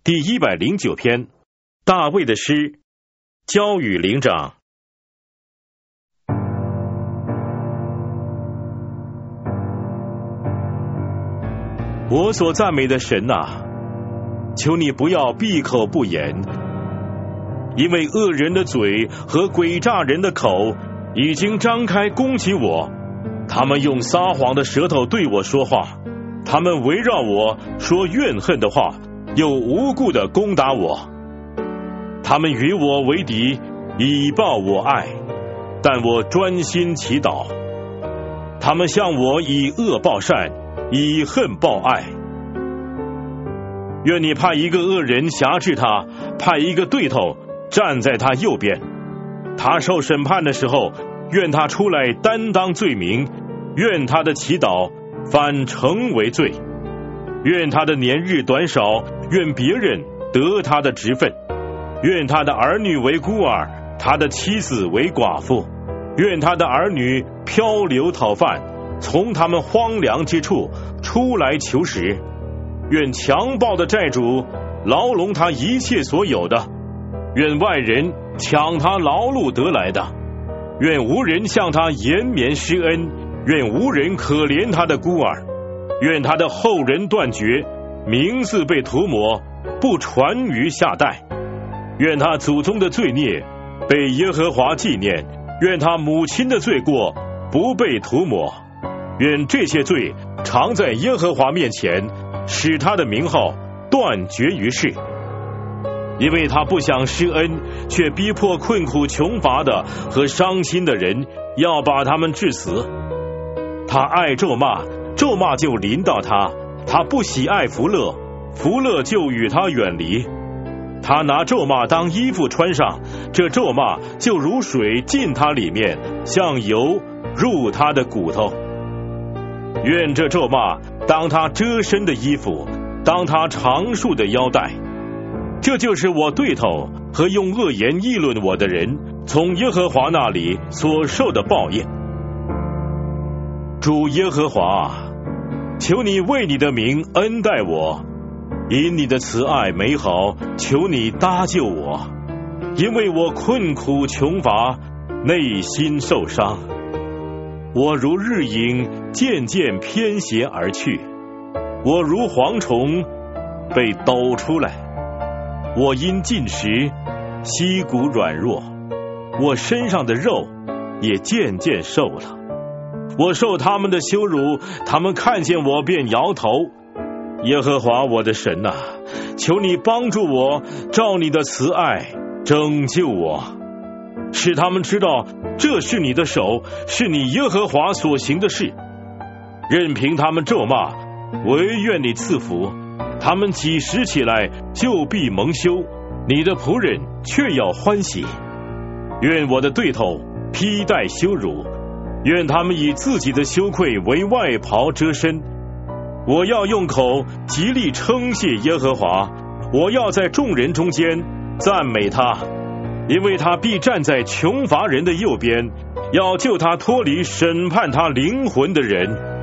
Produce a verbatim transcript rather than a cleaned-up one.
第一百零九篇，大卫的诗，交与灵长。我所赞美的神啊，求你不要闭口不言，因为恶人的嘴和诡诈人的口已经张开攻击我，他们用撒谎的舌头对我说话，他们围绕我说怨恨的话，又无故的攻打我。他们与我为敌，以报我爱，但我专心祈祷。他们向我以恶报善，以恨报爱。愿你派一个恶人辖制他，派一个对头站在他右边。他受审判的时候，愿他出来担当罪名，愿他的祈祷反成为罪。愿他的年日短少，愿别人得他的职分。愿他的儿女为孤儿，他的妻子为寡妇。愿他的儿女漂流讨饭，从他们荒凉之处出来求食。愿强暴的债主牢笼他一切所有的，愿外人抢他劳碌得来的。愿无人向他延绵施恩，愿无人可怜他的孤儿。愿他的后人断绝，名字被涂抹，不传于下代。愿他祖宗的罪孽被耶和华纪念，愿他母亲的罪过不被涂抹。愿这些罪常在耶和华面前，使他的名号断绝于世。因为他不想施恩，却逼迫困苦穷乏的和伤心的人，要把他们致死。他爱咒骂，咒骂就临到他；他不喜爱福乐，福乐就与他远离。他拿咒骂当衣服穿上，这咒骂就如水进他里面，像油入他的骨头。愿这咒骂当他遮身的衣服，当他长束的腰带。这就是我对头和用恶言议论我的人从耶和华那里所受的报应。主耶和华，求你为你的名恩待我，因你的慈爱美好，求你搭救我，因为我困苦穷乏，内心受伤。我如日影渐渐偏斜而去，我如蝗虫被抖出来。我因进食，膝骨软弱，我身上的肉也渐渐瘦了。我受他们的羞辱，他们看见我便摇头。耶和华我的神啊，求你帮助我，照你的慈爱拯救我，使他们知道这是你的手，是你耶和华所行的事。任凭他们咒骂，唯愿你赐福。他们几时起来，就必蒙羞，你的仆人却要欢喜。愿我的对头披戴羞辱，愿他们以自己的羞愧为外袍遮身。我要用口极力称谢耶和华，我要在众人中间赞美他，因为他必站在穷乏人的右边，要救他脱离审判他灵魂的人。